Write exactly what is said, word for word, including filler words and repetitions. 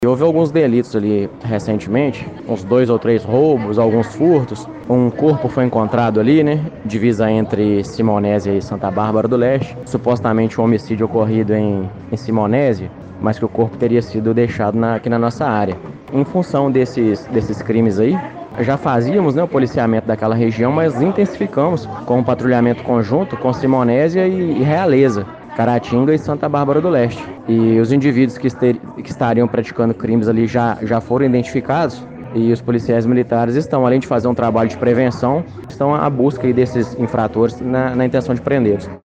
E houve alguns delitos ali recentemente, uns dois ou três roubos, alguns furtos. Um corpo foi encontrado ali, né? Divisa entre Simonésia e Santa Bárbara do Leste. Supostamente um homicídio ocorrido em, em Simonésia, mas que o corpo teria sido deixado na, aqui na nossa área. Em função desses, desses crimes aí, já fazíamos, né, o policiamento daquela região, mas intensificamos com um patrulhamento conjunto com Simonésia e, e Realeza, Caratinga e Santa Bárbara do Leste. E os indivíduos que, ester, que estariam praticando crimes ali já, já foram identificados, e os policiais militares estão, além de fazer um trabalho de prevenção, estão à busca aí desses infratores na, na intenção de prendê-los.